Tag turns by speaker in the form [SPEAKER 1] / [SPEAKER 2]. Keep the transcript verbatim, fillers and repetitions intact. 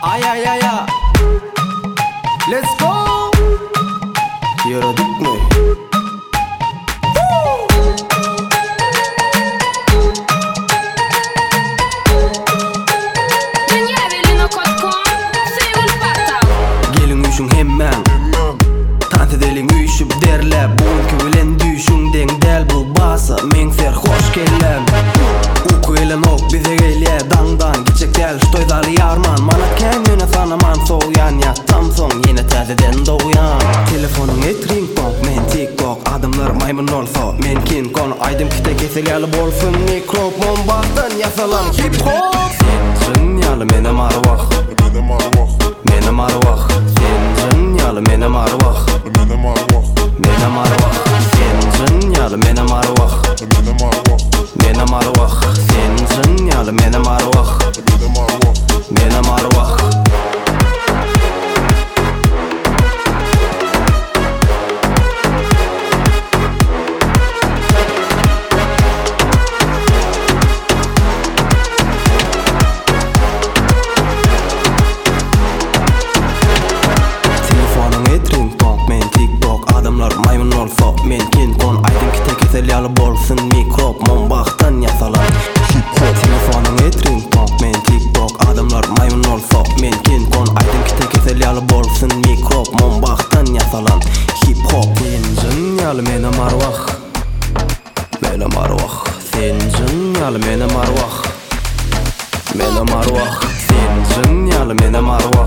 [SPEAKER 1] Ay ay ay ay. Let's go. Yaradık mı? Gelin uyuşun hemen Tant edelim uyuşup derle Bugünkü bilen düşün den del bu basa Men fer hoş gelen Uku elen ok bize geyle Dandan gidecek del Ştoydal yarman Mana kendine sanaman soğuyan ya Tam son yine tazeden doğuyan Telefonun et ring pop Men tiktok adamlar maymun olsa Men kin kon aydım kite kesilyalı bolsun Mikrofon bastan yasalan hip hop Sen zınyalı menem arvah Menem arvah Sen zınyalı menem arvah Menem arvah Sen zınyalı menem arvah Menem arvah Sen zınyalı menem arvah Menem arvah Maymun olsa men kin kon aydım kite keselyalı bolsun Mikrofon baktan yasalan Telefonun et ring pop men tiktok adamlar maymun olsa men kin kon aydım kite keselyalı bolsun Mikrofon baktan yasalan hip hop Sen zınyalı menem arvah Menem arvah Sen zınyalı menem arvah Menem arvah Sen zınyalı menem arvah